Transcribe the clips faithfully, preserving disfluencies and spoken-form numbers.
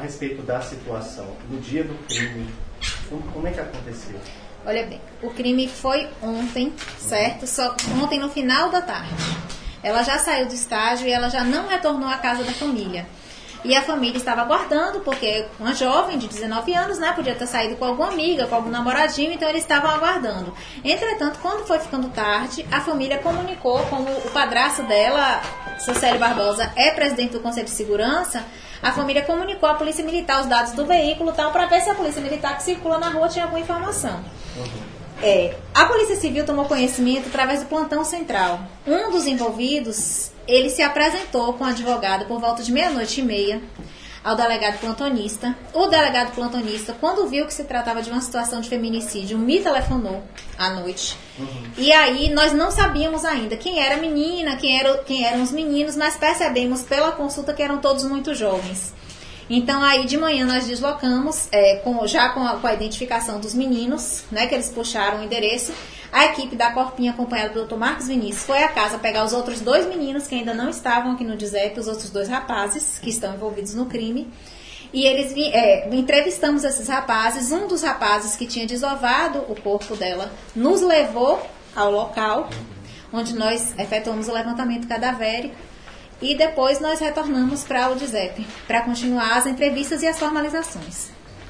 respeito da situação, no dia do crime, como é que aconteceu? Olha bem, o crime foi ontem, certo? Só ontem no final da tarde. Ela já saiu do estágio e ela já não retornou à casa da família. E a família estava aguardando, porque uma jovem de dezenove anos, né, podia ter saído com alguma amiga, com algum namoradinho, então eles estavam aguardando. Entretanto, quando foi ficando tarde, a família comunicou, como o padrasto dela, Célio Barbosa, é presidente do Conselho de Segurança, a família comunicou à Polícia Militar os dados do veículo tal, para ver se a Polícia Militar que circula na rua tinha alguma informação. Uhum. É, a Polícia Civil tomou conhecimento através do plantão central. Um dos envolvidos, ele se apresentou com o advogado por volta de meia-noite e meia ao delegado plantonista. O delegado plantonista, quando viu que se tratava de uma situação de feminicídio, me telefonou à noite. Uhum. E aí nós não sabíamos ainda quem era a menina, quem, era, quem eram os meninos, mas percebemos pela consulta que eram todos muito jovens. Então, aí de manhã nós deslocamos, é, com, já com a, com a identificação dos meninos, né, que eles puxaram o endereço. A equipe da Corpinha, acompanhada pelo doutor Marcos Vinícius, foi à casa pegar os outros dois meninos que ainda não estavam aqui no D S E P, os outros dois rapazes que estão envolvidos no crime. E eles é, entrevistamos esses rapazes. Um dos rapazes que tinha desovado o corpo dela nos levou ao local, onde nós efetuamos o levantamento cadavérico. E depois nós retornamos para o D S E P, para continuar as entrevistas e as formalizações.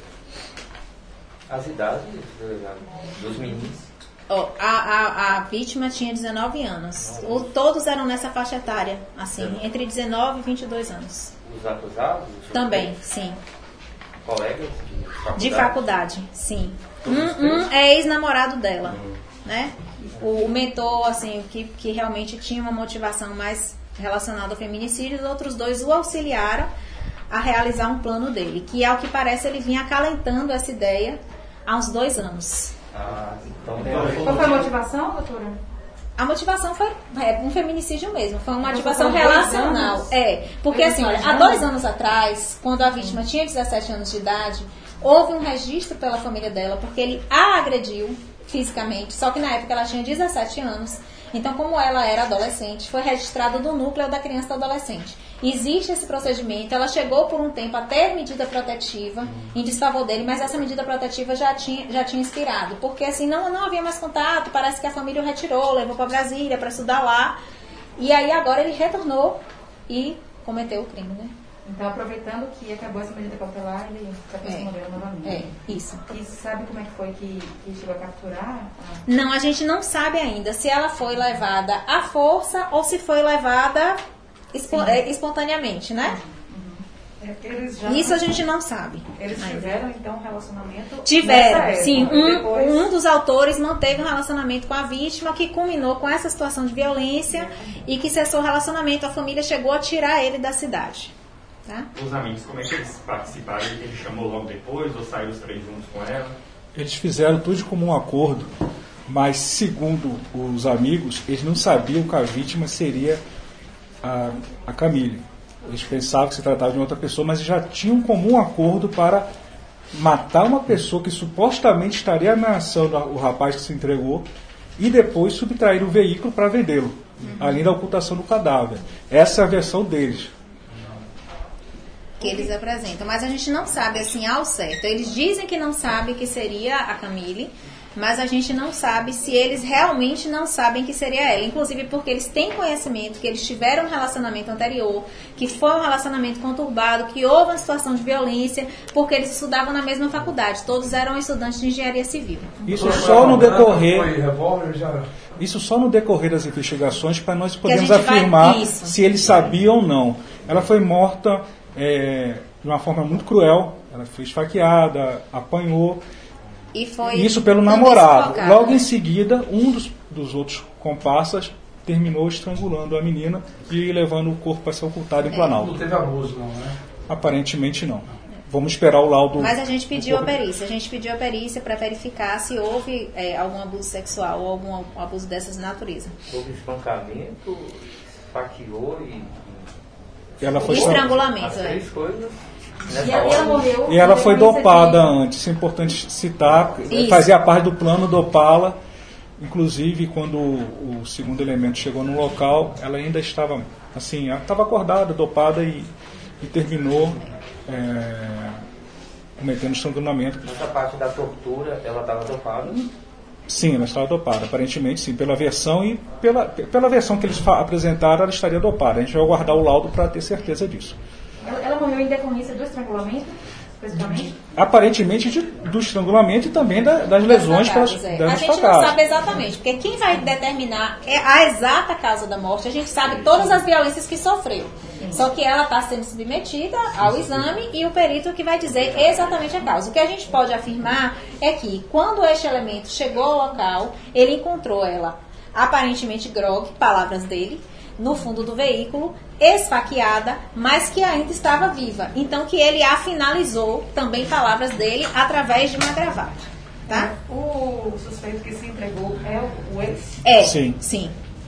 As idades dos meninos? Oh, a, a, a vítima tinha dezenove anos. O, todos eram nessa faixa etária, assim, entre dezenove e vinte e dois anos. Os acusados? Também, sim. Colegas de faculdade? De faculdade, sim. Um, um é ex-namorado dela, uhum. né? O, o mentor, assim, que, que realmente tinha uma motivação mais relacionado ao feminicídio, os outros dois o auxiliaram a realizar um plano dele, que ao que parece ele vinha acalentando essa ideia há uns dois anos. Ah, então... Qual foi a motivação, doutora? A motivação foi é, um feminicídio mesmo, foi uma motivação relacional. É, porque assim, olha, há dois anos atrás, quando a vítima tinha dezessete anos de idade, houve um registro pela família dela, porque ele a agrediu fisicamente, só que na época ela tinha dezessete anos. Então, como ela era adolescente, foi registrado no núcleo da criança e do adolescente. Existe esse procedimento, ela chegou por um tempo a ter medida protetiva em desfavor dele, mas essa medida protetiva já tinha, já tinha expirado, porque assim, não, não havia mais contato, parece que a família o retirou, levou para Brasília para estudar lá, e aí agora ele retornou e cometeu o crime, né? Então, aproveitando que acabou essa medida cautelar, ele se aproximou dela novamente. É, isso. E sabe como é que foi que, que chegou a capturar? Ah. Não, a gente não sabe ainda se ela foi levada à força ou se foi levada espo- é, espontaneamente, né? Uhum. É, eles já Isso a gente não sabe. Eles ainda. tiveram, então, um relacionamento? Tiveram, época, sim. Um, depois... um dos autores manteve um relacionamento com a vítima que culminou com essa situação de violência e que cessou o relacionamento. A família chegou a tirar ele da cidade. Tá? Os amigos, como é que eles participaram? Ele chamou logo depois ou saíram os três juntos com ela? Eles fizeram tudo de comum acordo, mas segundo os amigos, eles não sabiam que a vítima seria a, a Camille. Eles pensavam que se tratava de outra pessoa, mas já tinham um comum acordo para matar uma pessoa que supostamente estaria ameaçando o rapaz que se entregou e depois subtrair o veículo para vendê-lo, uhum. além da ocultação do cadáver. Essa é a versão deles. Que eles apresentam, mas a gente não sabe assim ao certo. Eles dizem que não sabe que seria a Camille, mas a gente não sabe se eles realmente não sabem que seria ela, inclusive porque eles têm conhecimento que eles tiveram um relacionamento anterior, que foi um relacionamento conturbado, que houve uma situação de violência, porque eles estudavam na mesma faculdade, todos eram estudantes de engenharia civil. Isso só no decorrer isso só no decorrer das investigações para nós podermos afirmar se eles sabiam ou não. Ela foi morta É, de uma forma muito cruel. Ela foi esfaqueada, apanhou. E foi isso pelo namorado. Logo em seguida, um dos, dos outros comparsas terminou estrangulando a menina e levando o corpo para ser ocultado em é. Planalto. Não teve abuso, não, né? Aparentemente não. Vamos esperar o laudo. Mas a gente pediu a perícia. A gente pediu a perícia para verificar se houve é, algum abuso sexual ou algum abuso dessas natureza. Houve espancamento, esfaqueou e... Ela foi estrangulamento, as três é. coisas. E ela morreu. E ela foi dopada antes, isso é importante citar. Isso. Fazia parte do plano dopá-la. Inclusive, quando o, o segundo elemento chegou no local, ela ainda estava assim, ela estava acordada, dopada e, e terminou é, cometendo estrangulamento. Essa parte da tortura, ela estava dopada? Sim, ela estava dopada, aparentemente sim, pela versão e pela, pela versão que eles fa- apresentaram, ela estaria dopada. A gente vai aguardar o laudo para ter certeza disso. Ela, ela morreu em decorrência do estrangulamento, principalmente? Aparentemente de, do estrangulamento e também da, das lesões pelas, é. das A gente não facadas. sabe exatamente, porque quem vai determinar é a exata causa da morte, a gente sabe todas as violências que sofreu. Só que ela está sendo submetida ao exame e o perito que vai dizer exatamente a causa. O que a gente pode afirmar é que quando este elemento chegou ao local, ele encontrou ela aparentemente grog, palavras dele, no fundo do veículo, esfaqueada, mas que ainda estava viva. Então que ele a finalizou, também palavras dele, através de uma gravata. Tá? O suspeito que se entregou é o ex? É, Sim. sim.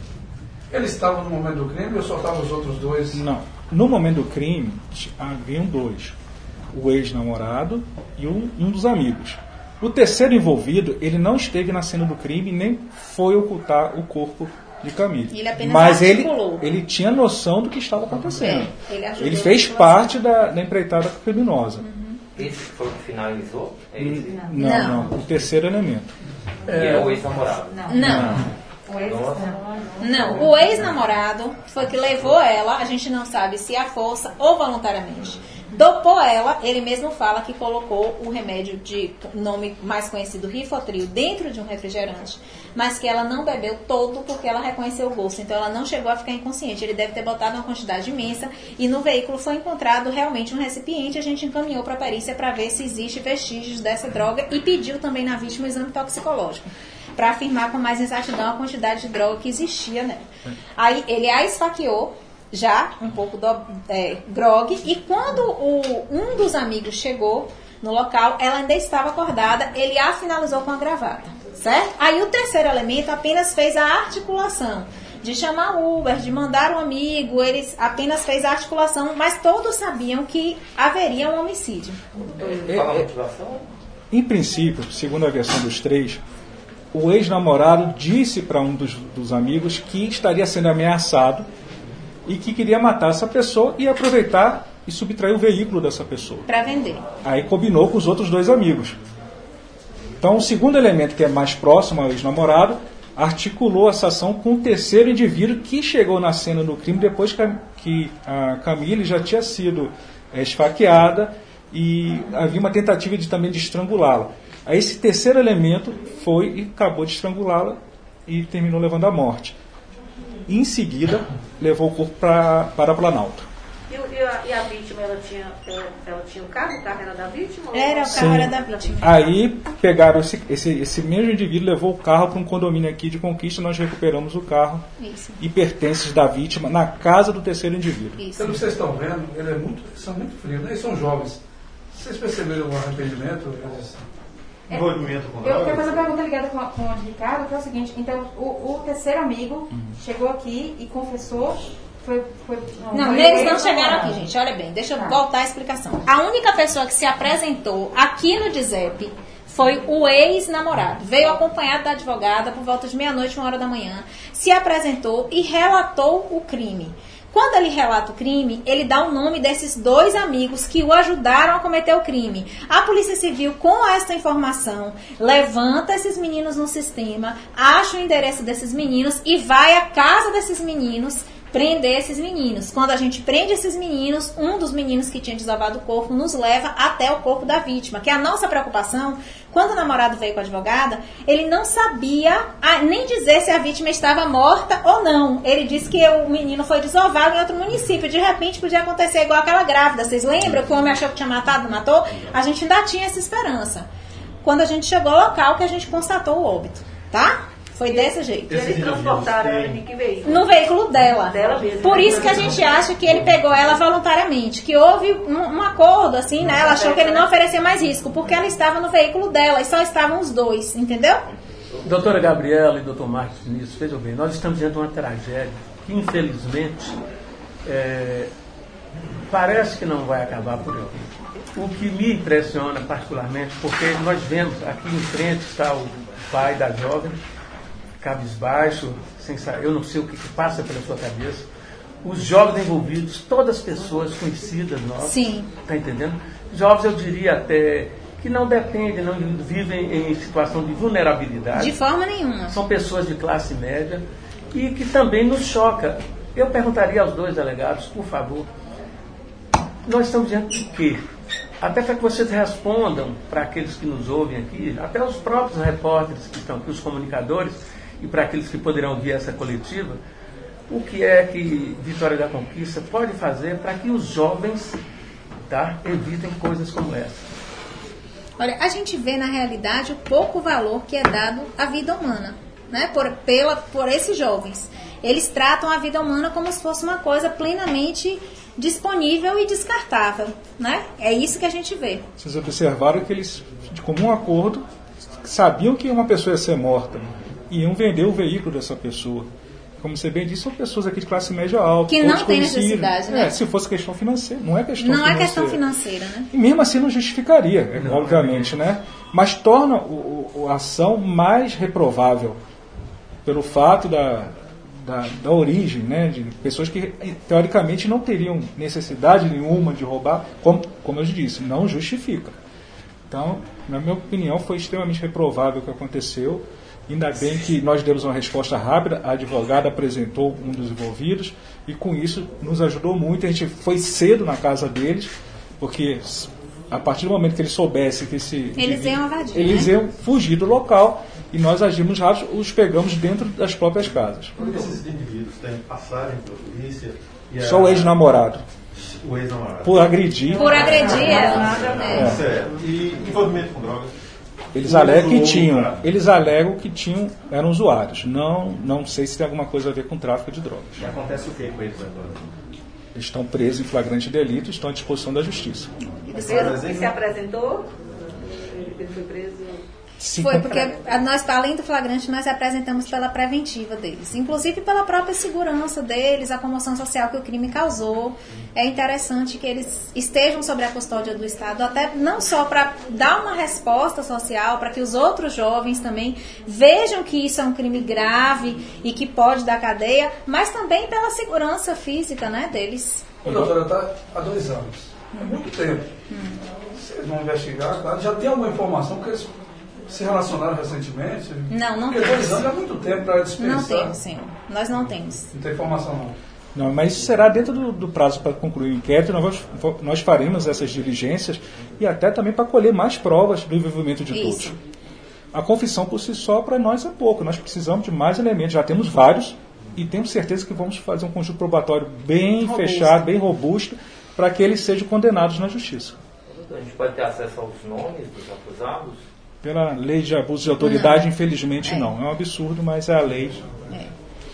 Eles estavam no momento do crime ou só estavam os outros dois? Não. No momento do crime, haviam dois. O ex-namorado e um, um dos amigos. O terceiro envolvido, ele não esteve na cena do crime nem foi ocultar o corpo de Camille. Ele apenas Mas ele, articulou. ele tinha noção do que estava acontecendo. É, ele ajudou ele na fez articulação. parte da, da empreitada criminosa. Esse foi o que finalizou? É esse? Não, Não. não, o terceiro elemento. Que é o ex-namorado. Não. O ex? Nossa. Não, o ex-namorado foi que levou ela, a gente não sabe se à força ou voluntariamente. Dopou ela, ele mesmo fala que colocou o remédio de nome mais conhecido, Rivotril, dentro de um refrigerante, mas que ela não bebeu todo porque ela reconheceu o gosto, então ela não chegou a ficar inconsciente. Ele deve ter botado uma quantidade imensa e no veículo foi encontrado realmente um recipiente. A gente encaminhou para a perícia para ver se existe vestígios dessa droga e pediu também na vítima um exame toxicológico para afirmar com mais exatidão a quantidade de droga que existia nela. Aí ele a esfaqueou, já um pouco do, é, grog, e quando o, um dos amigos chegou no local, ela ainda estava acordada, ele a finalizou com a gravata, certo? Aí o terceiro elemento apenas fez a articulação de chamar o Uber, de mandar um amigo, ele apenas fez a articulação, mas todos sabiam que haveria um homicídio. Fala a motivação? Em princípio, segundo a versão dos três, o ex-namorado disse para um dos, dos amigos que estaria sendo ameaçado e que queria matar essa pessoa e aproveitar e subtrair o veículo dessa pessoa. Para vender. Aí combinou com os outros dois amigos. Então, o segundo elemento, que é mais próximo ao ex-namorado, articulou essa ação com o terceiro indivíduo que chegou na cena do crime depois que a, que a Camille já tinha sido é, esfaqueada e havia uma tentativa de, também de estrangulá-la. Aí esse terceiro elemento foi e acabou de estrangulá-la e terminou levando à morte. E, em seguida, levou o corpo pra, para Planalto. E, o- e a, e a vítima, ela tinha, ela, ela tinha um carro? O carro era da vítima? ou- Era, o carro Sim. era da vítima. Aí pegaram esse, esse, esse mesmo indivíduo, levou o carro para um condomínio aqui de Conquista, nós recuperamos o carro Isso, e pertences da vítima na casa do terceiro indivíduo. isso. Pelo que vocês estão vendo, ele é muito, eles são muito frios, né? Eles são jovens. Vocês perceberam o arrependimento? Eles... Envolvimento com Eu quero drogas? fazer uma pergunta ligada com, a- com o de Ricardo, que é o seguinte, então o, o terceiro amigo chegou aqui e confessou, foi... foi Não, foi eles não ele, chegaram namorado. aqui, gente. Olha bem, deixa eu Tá. voltar a explicação. A única pessoa que se apresentou aqui no D Z E P foi o ex-namorado. Veio acompanhado da advogada por volta de meia-noite, uma hora da manhã, se apresentou e relatou o crime. Quando ele relata o crime, ele dá o nome desses dois amigos que o ajudaram a cometer o crime. A Polícia Civil, com esta informação, levanta esses meninos no sistema, acha o endereço desses meninos e vai à casa desses meninos prender esses meninos. Quando a gente prende esses meninos, um dos meninos que tinha desovado o corpo nos leva até o corpo da vítima, que é a nossa preocupação. Quando o namorado veio com a advogada, ele não sabia ah, nem dizer se a vítima estava morta ou não. Ele disse que o menino foi desovado em outro município. De repente podia acontecer igual aquela grávida. Vocês lembram que o homem achou que tinha matado, matou? A gente ainda tinha essa esperança. Quando a gente chegou ao local, que a gente constatou o óbito, tá? Foi desse jeito. E eles transportaram ela em que veículo? No veículo dela. Dela mesmo. Por isso que a gente acha que ele pegou ela voluntariamente, que houve um, um acordo, assim, né? Ela achou que ele não oferecia mais risco, porque ela estava no veículo dela e só estavam os dois, entendeu? Doutora Gabriela e doutor Marcos Vinícius, vejam bem, nós estamos diante de uma tragédia que, infelizmente, é, parece que não vai acabar por aqui. O que me impressiona particularmente, porque nós vemos aqui em frente está o pai da jovem, cabisbaixo, sem saber, eu não sei o que, que passa pela sua cabeça. os jovens envolvidos, todas as pessoas conhecidas nossas. Sim. Está entendendo? Jovens, eu diria até, que não dependem, não vivem em situação de vulnerabilidade. De forma nenhuma. São pessoas de classe média e que também nos choca. Eu perguntaria aos dois delegados, por favor, nós estamos diante de quê? Até para que vocês respondam para aqueles que nos ouvem aqui, até os próprios repórteres que estão aqui, os comunicadores, e para aqueles que poderão ouvir essa coletiva, o que é que Vitória da Conquista pode fazer para que os jovens, tá, evitem coisas como essa? Olha, a gente vê na realidade o pouco valor que é dado à vida humana, né? Por, pela, por esses jovens. Eles tratam a vida humana como se fosse uma coisa plenamente disponível e descartável, né? É isso que a gente vê. Vocês observaram que eles, de comum acordo, sabiam que uma pessoa ia ser morta e iam vender o veículo dessa pessoa. Como você bem disse, são pessoas aqui de classe média alta. Que não tem necessidade, né? É, se fosse questão financeira, não é questão não financeira. Não é questão financeira, né? E mesmo assim não justificaria, é, obviamente, né? Mas torna o, o, a ação mais reprovável pelo fato da, da, da origem, né? De pessoas que teoricamente não teriam necessidade nenhuma de roubar, como, como eu disse, não justifica. Então, na minha opinião, foi extremamente reprovável o que aconteceu. Ainda bem que nós demos uma resposta rápida, a advogada apresentou um dos envolvidos e com isso nos ajudou muito. A gente foi cedo na casa deles, porque a partir do momento que eles soubessem que esse eles iam invadir, eles né? iam fugir do local e nós agimos rápido, os pegamos dentro das próprias casas. Por que esses indivíduos têm passagem pela polícia? E Só o ex-namorado. O ex-namorado. Por agredir. Por agredir ela. É. É. E envolvimento com drogas? Eles alegam que tinham, eles alegam que tinham, eram usuários. Não, não sei se tem alguma coisa a ver com tráfico de drogas. E acontece o que com eles agora? Eles estão presos em flagrante delito e estão à disposição da justiça. Ele se apresentou? Ele foi preso? Sim, foi porque nós, além do flagrante, nós apresentamos pela preventiva deles, inclusive pela própria segurança deles, a comoção social que o crime causou. É interessante que eles estejam sob a custódia do Estado, até não só para dar uma resposta social, para que os outros jovens também vejam que isso é um crime grave e que pode dar cadeia, mas também pela segurança física, né, deles. Ô, doutora, está há dois anos. É muito tempo. Hum. Se eles vão investigar, claro, já tem alguma informação que eles se relacionaram recentemente? Não, não Porque temos. dois anos é muito tempo para dispensar. Não temos, senhor. Nós não temos. Não tem informação, não. Não, mas isso será dentro do, do prazo para concluir o inquérito. Nós, nós faremos essas diligências e até também para colher mais provas do envolvimento de isso. todos. A confissão por si só para nós é pouco. Nós precisamos de mais elementos. Já temos vários e temos certeza que vamos fazer um conjunto probatório bem robusto. fechado, bem robusto, para que eles sejam condenados na justiça. A gente pode ter acesso aos nomes dos acusados? Pela lei de abuso de autoridade, não. infelizmente é. não. É um absurdo, mas é a lei. É.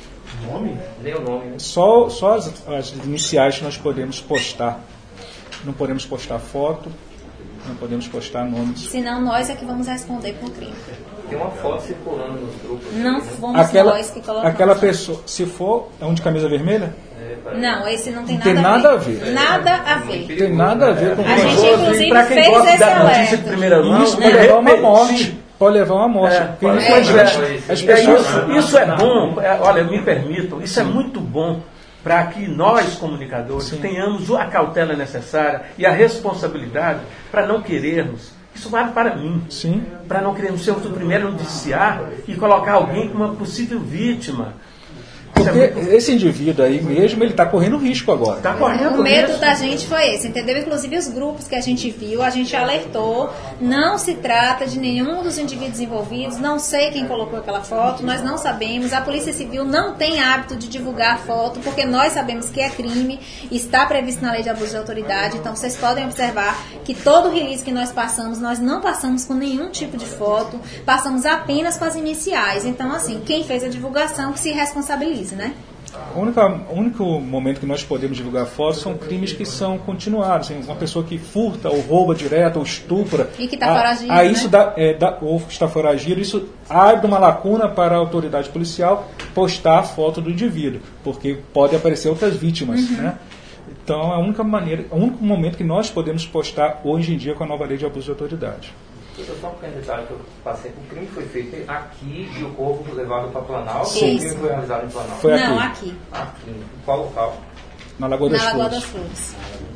Nome? Nem o nome, né? Só, só as, as iniciais que nós podemos postar. Não podemos postar foto, não podemos postar nomes. Senão nós é que vamos responder por crime. Tem uma foto circulando nos grupos. Não aqui, né? fomos aquela, nós que colocamos. Aquela pessoa, se for, é um de camisa vermelha? É, não, esse não tem não nada, tem nada a ver. a ver. Nada a ver. Não tem nada a ver com a gente, inclusive, para quem fez gosta esse da notícia alerta. de primeira mão, isso pode levar uma morte. Pode levar uma morte. É, Porque é, isso, é, as é, pessoas... isso, isso é bom, é, olha, me permitam, isso é muito bom para que nós, comunicadores, Sim. tenhamos a cautela necessária e a responsabilidade para não querermos. Isso vale para mim. Sim. Para não querermos ser o primeiro a noticiar e colocar alguém como uma possível vítima. Porque esse indivíduo aí mesmo, ele está correndo risco agora. Tá correndo o medo risco. da gente foi esse, entendeu? Inclusive os grupos que a gente viu, a gente alertou, não se trata de nenhum dos indivíduos envolvidos, não sei quem colocou aquela foto, nós não sabemos, a Polícia Civil não tem hábito de divulgar foto, porque nós sabemos que é crime, está previsto na lei de abuso de autoridade, então vocês podem observar que todo o release que nós passamos, nós não passamos com nenhum tipo de foto, passamos apenas com as iniciais, então assim, quem fez a divulgação que se responsabilize. Né? O único, o único momento que nós podemos divulgar fotos são crimes que são continuados. Assim, uma pessoa que furta, ou rouba direto, ou estupra. E que está foragido. Aí isso né? dá, é, dá, ou está foragido, isso abre uma lacuna para a autoridade policial postar a foto do indivíduo, porque pode aparecer outras vítimas. Uhum. Né? Então é a única maneira, o único momento que nós podemos postar hoje em dia com a nova lei de abuso de autoridade. Só um pequeno detalhe que eu passei, o crime foi feito aqui e o corpo foi levado para Planalto. Sim. O crime foi realizado em Planalto? Foi Não, aqui. aqui. Aqui. Em qual local? na Lagoa das na Lagoa Flores. das Flores.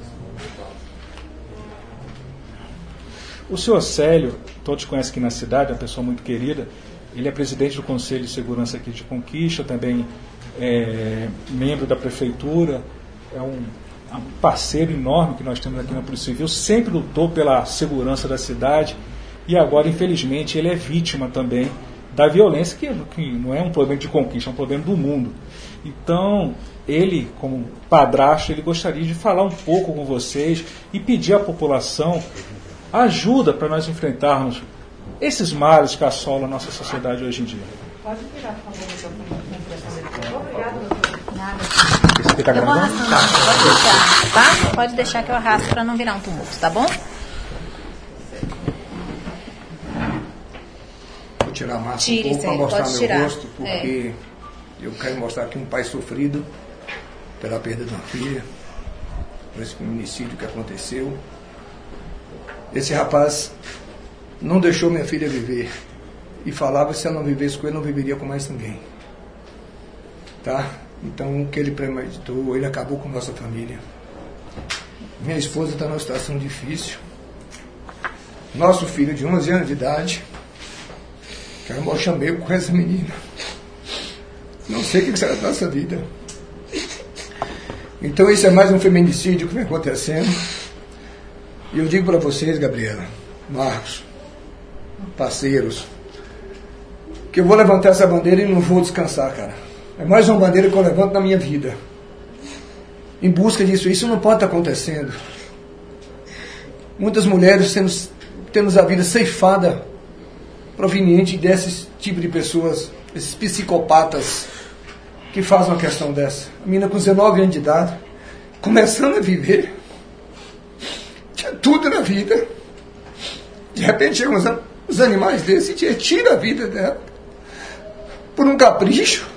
O senhor Célio, todos conhecem aqui na cidade, é uma pessoa muito querida. Ele é presidente do Conselho de Segurança aqui de Conquista, também é membro da Prefeitura, é um, um parceiro enorme que nós temos aqui na Polícia Civil, sempre lutou pela segurança da cidade e agora, infelizmente, ele é vítima também da violência, que, que não é um problema de Conquista, é um problema do mundo. Então, ele, como padrasto, ele gostaria de falar um pouco com vocês e pedir à população ajuda para nós enfrentarmos esses males que assolam a nossa sociedade hoje em dia. Pode virar, por favor. Obrigada, doutor. Nada. Esse aqui tá Eu vou gravando? arrastando, pode deixar, tá? Pode deixar que eu arrasto para não virar um tumulto, tá bom? Vou tirar a máscara Tire, um pouco para sim, mostrar pode meu tirar. rosto, porque eu quero mostrar aqui um pai sofrido pela perda de uma filha, por esse feminicídio que aconteceu. Esse rapaz não deixou minha filha viver e falava que se ela não vivesse com ele, não viveria com mais ninguém. Tá? Então, o que ele premeditou, ele acabou com nossa família. Minha esposa está numa situação difícil. Nosso filho de onze anos de idade, que era um chamego com essa menina. Não sei o que será da nossa vida. Então, isso é mais um feminicídio que vem acontecendo. E eu digo para vocês, Gabriela, Marcos, parceiros, que eu vou levantar essa bandeira e não vou descansar, cara. É mais uma bandeira que eu levanto na minha vida. Em busca disso. Isso não pode estar acontecendo. Muitas mulheres temos, temos a vida ceifada proveniente desse tipo de pessoas, esses psicopatas que fazem uma questão dessa. A menina com dezenove anos de idade, começando a viver, tinha tudo na vida. De repente chegam os, os animais desses e tira a vida dela por um capricho.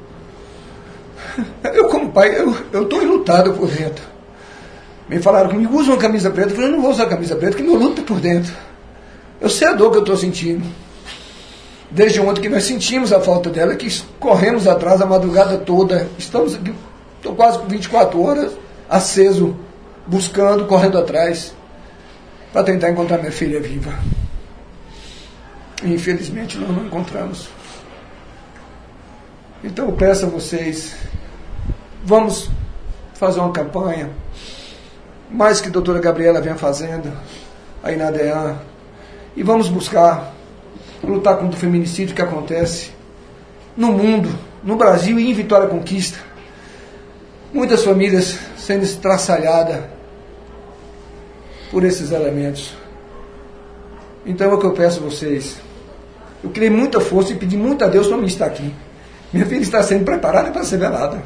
Eu, como pai, eu estou enlutado por dentro. Me falaram comigo, usa uma camisa preta. Eu falei, eu não vou usar camisa preta, porque meu luto está por dentro. Eu sei a dor que eu estou sentindo. Desde ontem que nós sentimos a falta dela, que corremos atrás a madrugada toda. Estamos aqui, estou quase com vinte e quatro horas, aceso, buscando, correndo atrás, para tentar encontrar minha filha viva. E, infelizmente, nós não encontramos. Então eu peço a vocês, vamos fazer uma campanha, mais que a doutora Gabriela vem fazendo, aí na D E A, e vamos buscar lutar contra o feminicídio que acontece no mundo, no Brasil e em Vitória Conquista. Muitas famílias sendo estraçalhadas por esses elementos. Então é o que eu peço a vocês. Eu criei muita força e pedi muito a Deus para mim estar aqui. Minha filha está sendo preparada para ser velada.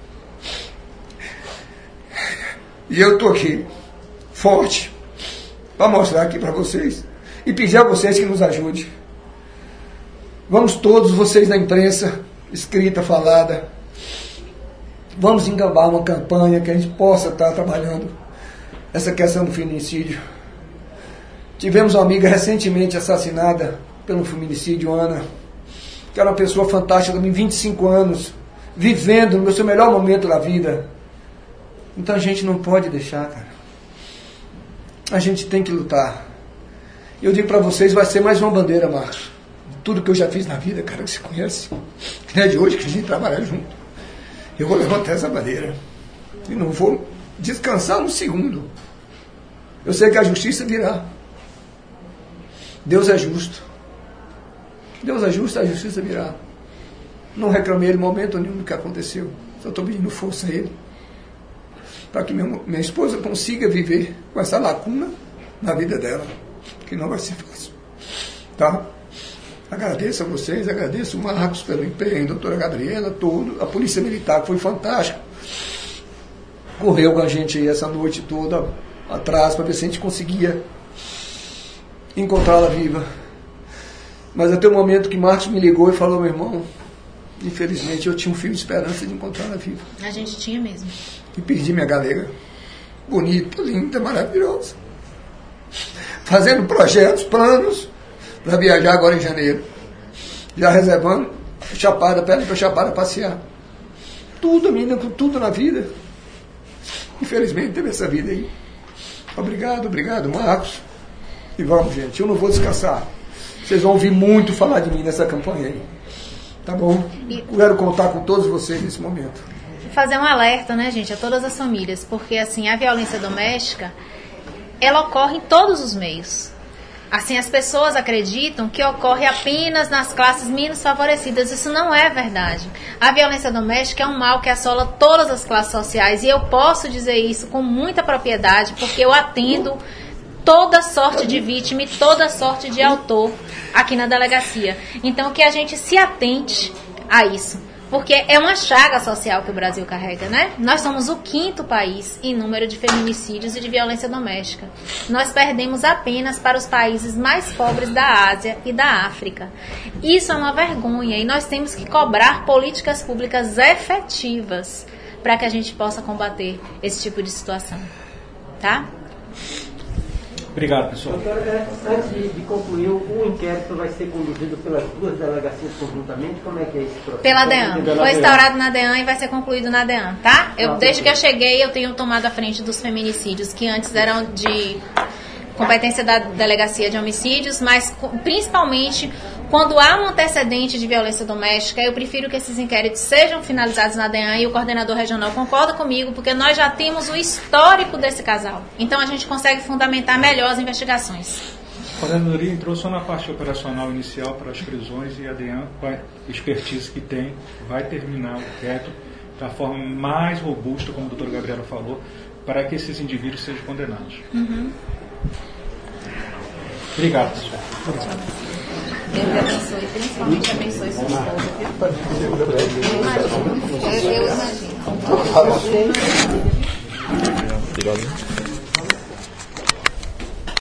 E eu estou aqui, forte, para mostrar aqui para vocês e pedir a vocês que nos ajudem. Vamos todos, vocês da imprensa, escrita, falada, vamos engabar uma campanha que a gente possa estar trabalhando essa questão do feminicídio. Tivemos uma amiga recentemente assassinada pelo feminicídio, Ana, que era uma pessoa fantástica, com vinte e cinco anos, vivendo no seu melhor momento da vida. Então a gente não pode deixar, cara. A gente tem que lutar. Eu digo para vocês, vai ser mais uma bandeira, Marcos. Tudo que eu já fiz na vida, cara, que você conhece. Não é de hoje que a gente trabalha junto. Eu vou levantar essa bandeira. E não vou descansar um segundo. Eu sei que a justiça virá. Deus é justo. Deus é justo, a justiça virá. Não reclamei em momento nenhum do que aconteceu. Só estou pedindo força a Ele. Para que minha, minha esposa consiga viver com essa lacuna na vida dela. Que não vai ser fácil. Tá? Agradeço a vocês, agradeço o Marcos pelo empenho, a doutora Gabriela, todo, a Polícia Militar, que foi fantástica. Correu com a gente aí essa noite toda atrás para ver se a gente conseguia encontrá-la viva. Mas até o momento que Marcos me ligou e falou, meu irmão, infelizmente eu tinha um fio de esperança de encontrá-la viva. A gente tinha mesmo. E perdi minha galega. Bonita, linda, maravilhosa. Fazendo projetos, planos, para viajar agora em janeiro. Já reservando Chapada, perto para Chapada passear. Tudo, menina, com tudo na vida. infelizmente teve essa vida aí. Obrigado, obrigado, Marcos. E vamos, gente, eu não vou descansar. Vocês vão ouvir muito falar de mim nessa campanha aí. Tá bom? Quero contar com todos vocês nesse momento. Fazer um alerta, né, gente, a todas as famílias, porque assim, a violência doméstica, ela ocorre em todos os meios. Assim, as pessoas acreditam que ocorre apenas nas classes menos favorecidas. Isso não é verdade. A violência doméstica é um mal que assola todas as classes sociais, e eu posso dizer isso com muita propriedade, porque eu atendo toda sorte de vítima e toda sorte de autor aqui na delegacia. Então, que a gente se atente a isso, porque é uma chaga social que o Brasil carrega, né? Nós somos o quinto país em número de feminicídios e de violência doméstica. Nós perdemos apenas para os países mais pobres da Ásia e da África. Isso é uma vergonha, e nós temos que cobrar políticas públicas efetivas para que a gente possa combater esse tipo de situação. Tá? Obrigado, pessoal. Doutora, antes de, de concluir, o inquérito vai ser conduzido pelas duas delegacias conjuntamente? Como é que é esse processo? Pela DEAN. Foi instaurado na DEAN e vai ser concluído na DEAN, tá? Eu, desde que eu cheguei, eu tenho tomado a frente dos feminicídios, que antes eram de competência da delegacia de homicídios, mas principalmente quando há um antecedente de violência doméstica, eu prefiro que esses inquéritos sejam finalizados na DEAN, e o coordenador regional concorda comigo, porque nós já temos o histórico desse casal. Então a gente consegue fundamentar melhor as investigações. A coordenadoria entrou só na parte operacional inicial para as prisões, e a DEAN, com a expertise que tem, vai terminar o inquérito da forma mais robusta, como a doutora Gabriela falou, para que esses indivíduos sejam condenados. Uhum. Obrigado, pessoal. Deus te abençoe, principalmente abençoe sua esposa. Eu imagino. Eu imagino. Obrigado.